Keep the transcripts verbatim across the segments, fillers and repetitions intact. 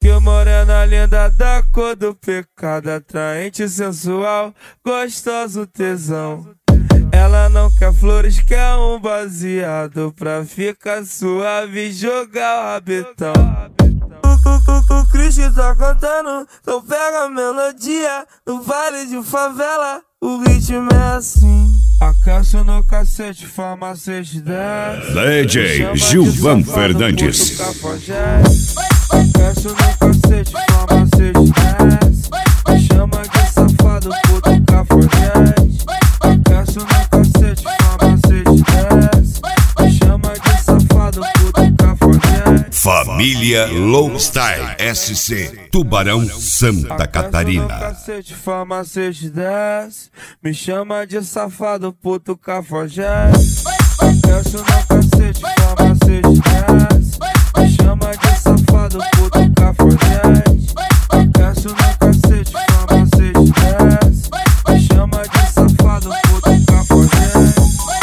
Que morena linda da cor do pecado, atraente, sensual, gostoso, tesão. Ela não quer flores, quer um baseado pra ficar suave e jogar o rabetão. O, o, o, o Cristo tá cantando, então pega a melodia. No vale de favela, o ritmo é assim. Aqueço no cacete, farmacêutico dez. D J Gilvan Fernandes. Aqueço no cacete, farmacêutico dez. Me chama de safado, puto cafajeste. Aqueço no cacete, farmacêutico dez. Me chama de safado, puto cafajeste. Família Lowstyle S C, Tubarão, Santa Catarina. Cacete, farmacêutico dez. Me chama de safado, puto cafajeste. Aqueço no cacete, farmacêutico dez. Me chama de safado, puto cafajeste. Aqueço no cacete, farmacêutico dez. Me chama de safado, puto cafajeste.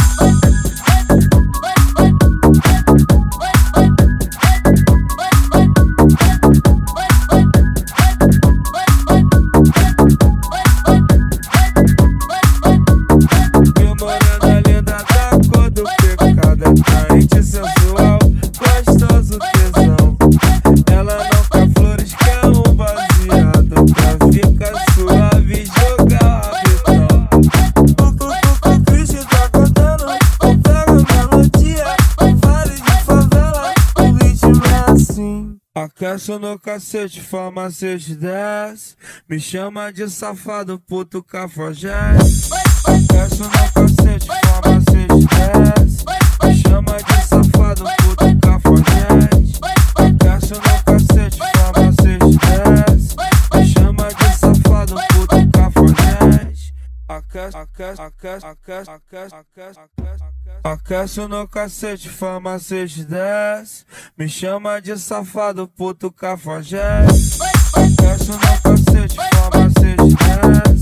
Atraente, sensual, gostoso, tesão. Ela não quer flores, quer um baseado pra ficar suave e jogar o rabetão. O, o, o Cristo tá cantando, então pega a melodia. No vale de favela, o ritmo é assim. Aqueço no cacete, farmacêutico dez. Me chama de safado, puto cafajeste. Aqueço no cacete, farmacêutico dez. Me chama de safado, puto cafajeste. Aqueço no cacete, farmacêutico dez. Me chama de safado, puto cafajeste. Aqueço, aqueço, aqueço, aqueço, aqueço, aqueço, aqueço. Aqueço no cacete, farmacêutico dez. Me chama de safado, puto cafajeste. Aqueço no cacete, farmacêutico dez.